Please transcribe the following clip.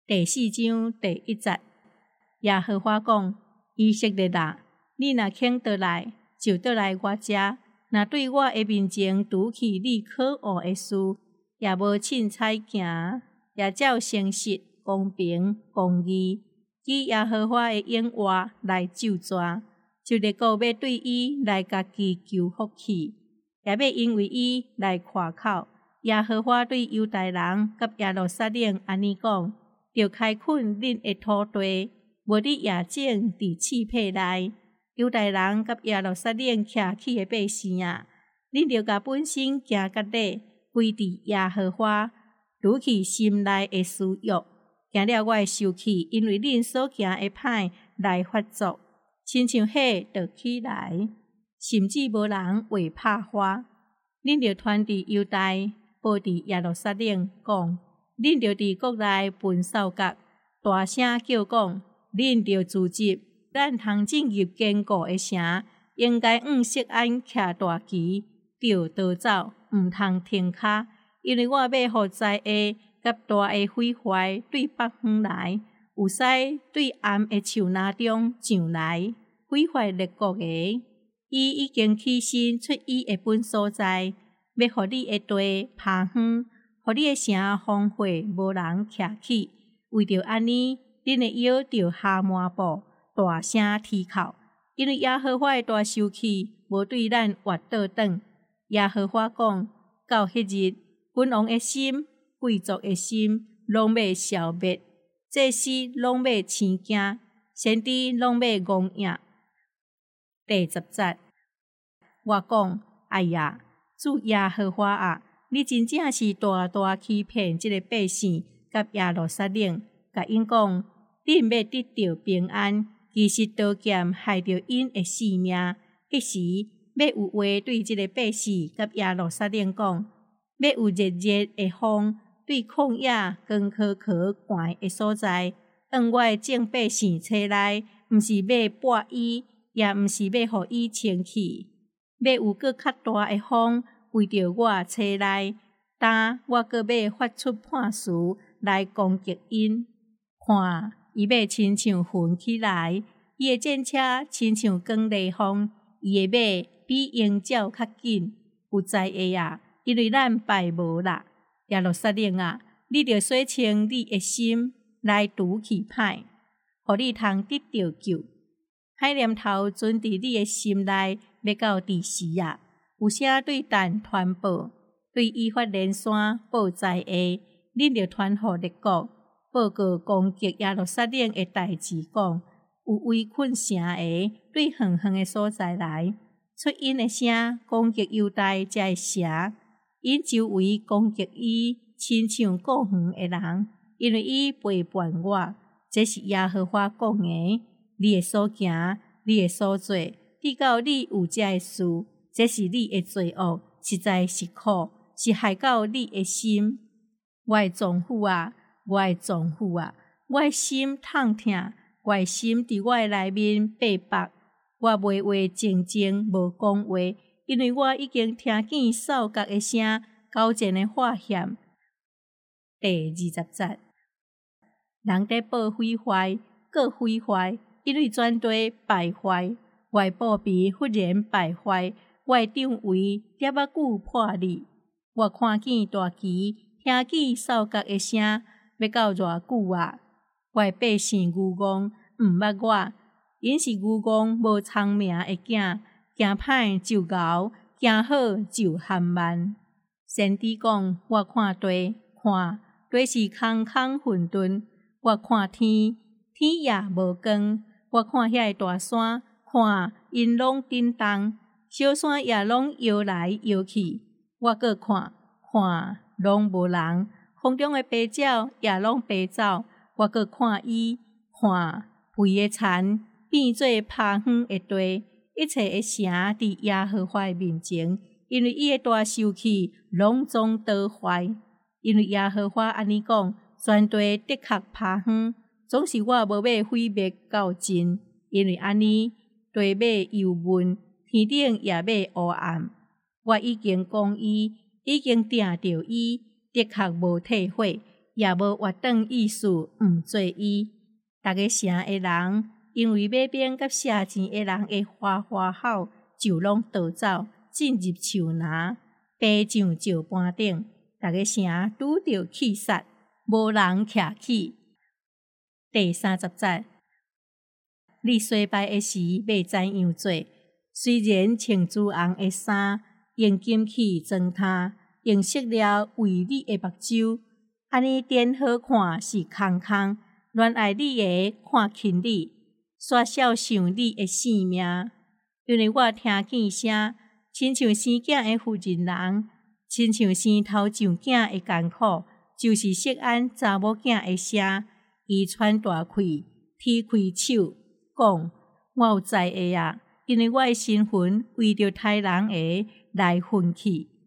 第4章第1节，耶和华讲：以色列啊，你若肯倒来，就倒来我遮；若对我的面前拄起你可恶的事，也无凊彩行，也照诚实、公平、公义，以耶和华的应话来咒詛，就列国要对伊来家己求福气，也要因为伊来夸口。耶和华对犹大人甲耶路撒冷安尼讲：着开垦恁的土地，无你夜井伫刺配内。犹大人甲耶路撒冷徛起的百姓啊，恁着甲本身行甲底，归伫耶和华，拄起心内的私欲，行了我的受气，因为恁所行的歹来发作，亲像火着起来，甚至无人为拍花。恁着传伫犹大，报伫耶路撒冷，讲：恁着伫国内分扫角，大声叫讲：恁着自集，咱通进入坚固的城，应该锡安徛大旗，着逃走，毋通停骹，因为我要互灾厄甲大的毁坏对北方来，有使对暗的树林中上来，毁坏列国的。伊已经起身出伊的本所在，要互你的地趴荒，互你的城荒废，无人徛起。为着安尼，恁的腰着下满布，大声啼哭，因为耶和华的大受气无对咱活倒转。耶和华讲：到迄日，君王的心、贵族的心，拢要消灭；祭司拢要生惊，先知拢要戆影。第10节，我讲：哎呀，主耶和华啊，你真正是大大欺骗这个百姓甲耶路撒冷，甲因讲：恁要得到平安，其实刀剑害着因的性命。迄时要有话对这个百姓甲耶路撒冷讲，要有热热的风对旷野光可可寒的所在，让我的众百姓出来，毋是要剥伊，也毋是要互伊清气，要有搁较大的风为着我出来，但我搁要发出判词来攻击因。看，伊要亲像云起来，伊的战车亲像光雷锋，伊的马比鹰鸟较紧。有灾厄啊，因为咱败无啦。耶路撒冷啊，你着洗清你的心，来拄起歹，互你通得到救。歹念头存伫你的心内，要到第时啊。有啥对咱传报，对以法莲山报灾厄，恁着传互列国，报告攻击耶路撒冷的代志，讲有围困城的对远远的所在来，出因的声攻击犹大遮的城，因周围攻击伊，亲像过远的人，因为伊背叛我。这是耶和华讲的。你的所行，你的所做，直到你有遮的事，这是你的罪恶，实在是苦，是害到你的心。我的丈夫啊，我的丈夫啊，我的心痛痛，我的心伫我的内面白白。我袂话静静，无讲话，因为我已经听见扫角的声，交战的话险。第20节，人在报毁坏，各毁坏，因为全地败坏。我的布皮忽然败坏，我的长围叠仔久破裂。我看见大旗，听见扫角的声，要到偌久啊？我的百姓愚戆，毋捌我，因是愚戆无聪明的囝，行歹就熬，行好就含慢。先知讲：我看地，看地是空空混沌；我看天，天也无光；我看遐个大山，看因拢震动，小山也拢摇来摇去。我搁看，拢无人，空中的飞鸟也拢飞走。我搁看伊，看肥的田变做趴荒的地，一切的城伫耶和华的面前，因为伊的大受气拢总倒坏。因为耶和华安尼讲，全地的确趴荒，总是我无要毁灭到尽。因为安尼，地要幽闷，天顶也要黑暗。我已经讲伊，已经定着伊，的确无退火， 也无活动意思，毋做伊。逐个城的人，因为买兵甲射钱的人的花吼，就拢逃走，进入树林，爬上石板顶。逐个城拄着气杀，无人徛起。第30节，你衰败的时要怎样做？虽然穿朱红的衫，用金器装它，用色料为你的目睭，安尼点好看是空空，恋爱你的看轻你，煞笑想你的性命。因为我听见声，亲像生囝的妇人人，亲像生头上囝的艰苦，就是色安查某囝的声。伊喘大气，踢开手，讲：我有知会啊，因为我的身魂为着杀人的来分去。